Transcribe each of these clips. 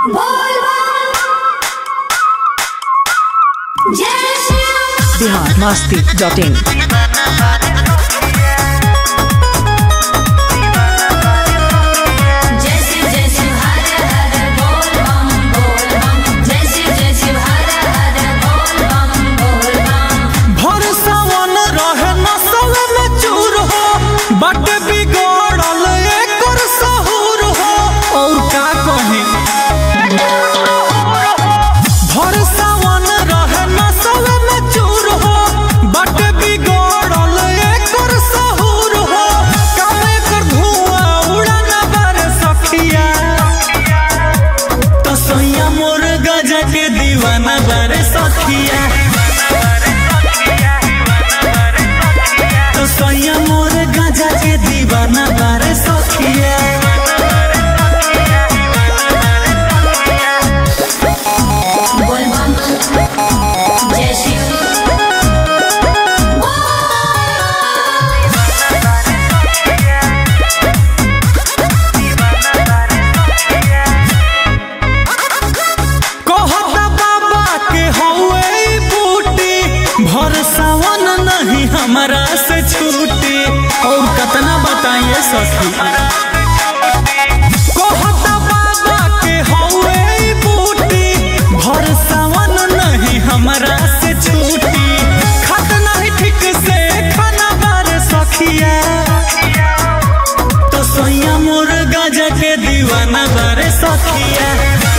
biharmasti.in बट बिगड़ल एकर सहूर हो और का कही भर सावन रहे नसवे में चूर हो बट बिगड़ल एकर सहूर हो कम एकर धुआं उड़न बार सखिया तो सैया मोर गजा के दीवाना बारे सखिया तो सैया मोर गजा के दीवाना बारे सखिया भर सावन नहीं हमारा से छूटी और कतना बताइए सखी कहता बाबा के हवे बूटी भर सावन नहीं हमारा से छूटी खत नहीं ठीक से खाना बार सखिया तो सैया मोर गजा के दीवाना बारे सखिया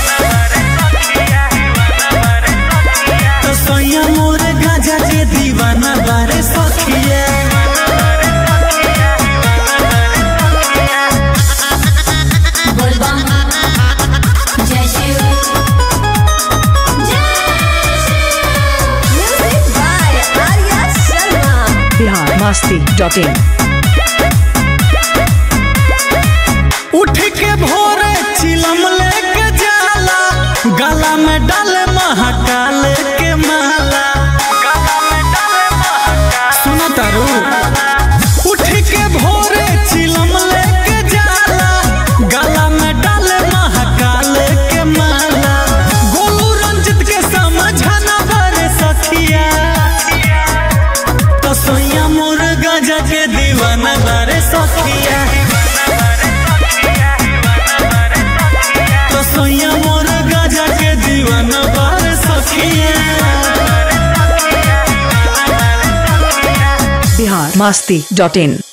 तो सैया मोर गजा के दीवाना बारे सखिया biharmasti.in उठ के भोरे चिलम लेके जाला गला में डाले महाकाल के माला सुनो तारू उठ के भोरे चिलम लेके जाला गला में डाले महाकाल के माला गोलू रंजित के समझाना बारे सखिया तो सैया मोर गजा के दीवाना बारे सखिया तो सैया मोर गजा के दीवाना बारे सखिया biharmasti.in